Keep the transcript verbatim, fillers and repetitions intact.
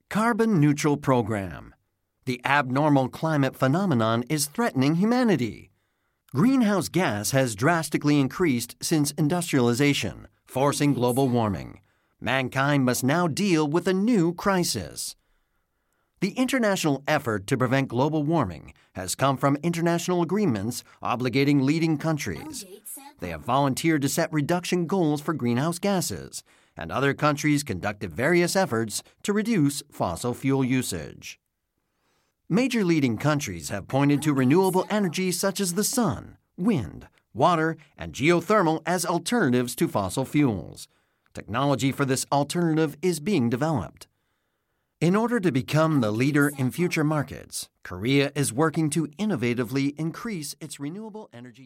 Carbon Neutral Program. The abnormal climate phenomenon is threatening humanity. Greenhouse gas has drastically increased since industrialization, forcing global warming. Mankind must now deal with a new crisis. The international effort to prevent global warming has come from international agreements obligating leading countries. They have volunteered to set reduction goals for greenhouse gases, and other countries conducted various efforts to reduce fossil fuel usage. Major leading countries have pointed to renewable energy such as the sun, wind, water, and geothermal as alternatives to fossil fuels. Technology for this alternative is being developed. In order to become the leader in future markets, Korea is working to innovatively increase its renewable energy.